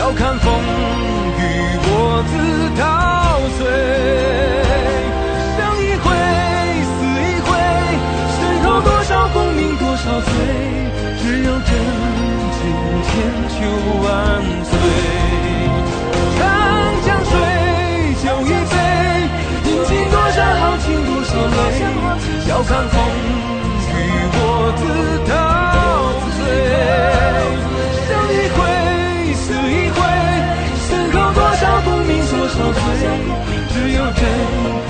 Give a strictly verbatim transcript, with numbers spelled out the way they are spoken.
笑看风雨，我自陶醉。生一回，死一回，身后多少功名多少罪，只有真情千秋万岁。长江水，酒一杯，饮尽多少豪情多少泪，笑看风雨，我自陶醉。生一回，死一回，身后多少功名多少罪，只有真